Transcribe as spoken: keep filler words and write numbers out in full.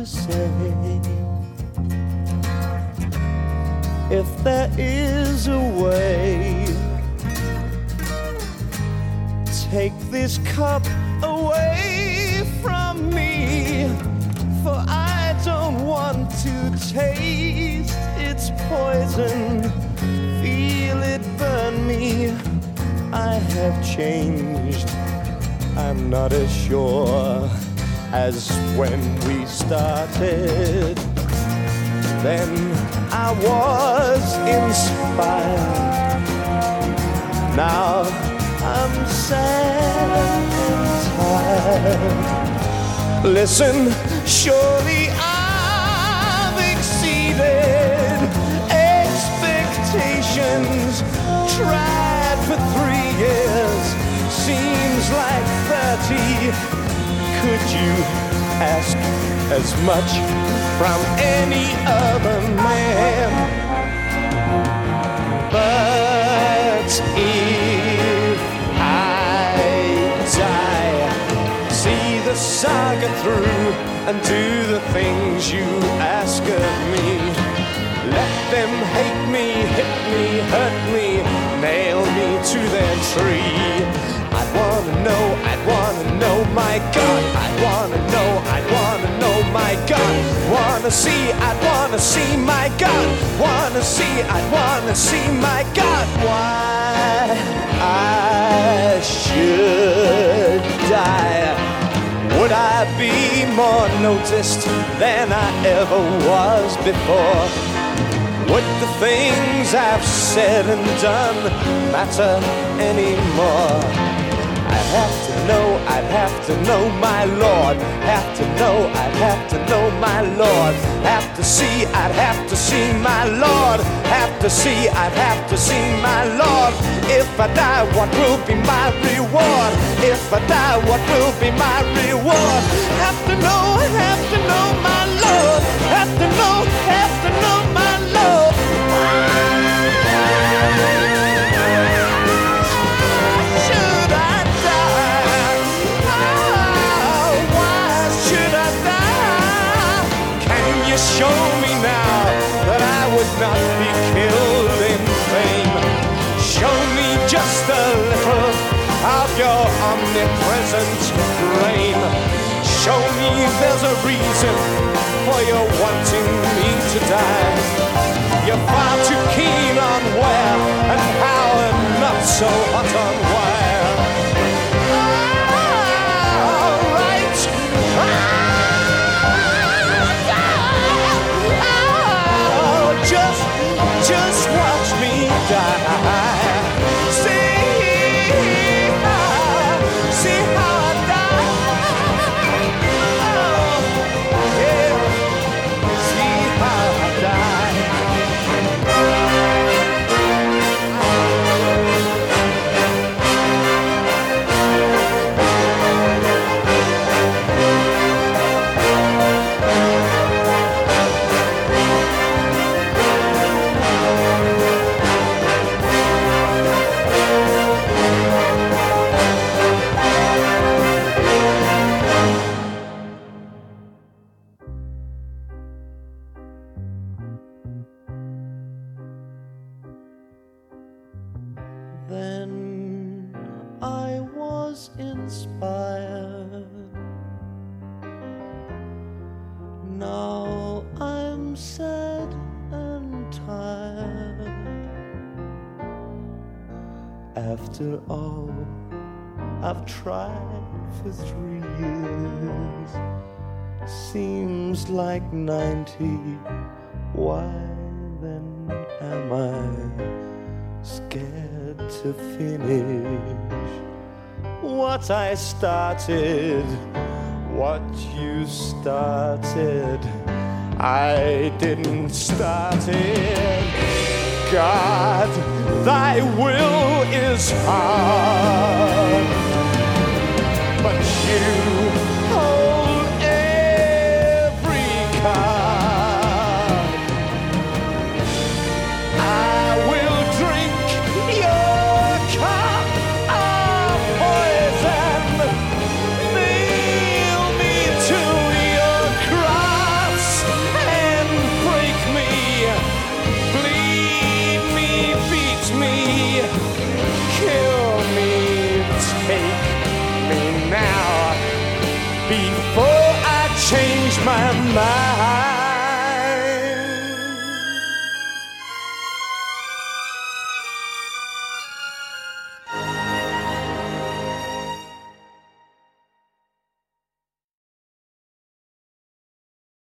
to say. If there is a way, take this cup away from me, for I don't want to taste its poison, feel it burn me. I have changed, I'm not as sure as when we started. Then I was inspired, now I'm sad and tired. Listen, surely I've exceeded expectations. Tried for three years, seems like thirty. Could you ask as much from any other man? But if I die, see the saga through and do the things you ask of me. Let them hate me, hit me, hurt me, nail me to their tree. I'd wanna know, I'd wanna know, my God. I'd wanna know, I'd wanna know, my God. Wanna see, I'd wanna see, my God. Wanna see, I'd wanna see, my God. Why I should die? Would I be more noticed than I ever was before? Would the things I've said and done matter anymore? I'd have to know, I'd have to know, my Lord. Have to know, I'd have to know, my Lord. Have to see, I'd have to see, my Lord. Have to see, I'd have to see, my Lord. If I die, what will be my reward? If I die, what will be my reward? Have to know, have to know, my Lord. Have to know, have to know, my Lord. Should I die? Oh, why should I die? Can you show me now that I would not be killed in vain? Show me just a little of your omnipresent brain. Show me there's a reason for your wanting me to die. You're far too keen on where and how and not so hot on where. All right. Oh, just, just watch me die. Then I was inspired. Now I'm sad and tired. After all I've tried for three years, seems like ninety. Why then am I scared to finish what I started? What you started, I didn't start it. God, thy will is hard, but you hold every card. I will drink your cup of poison, nail me to your cross. now before I change my mind.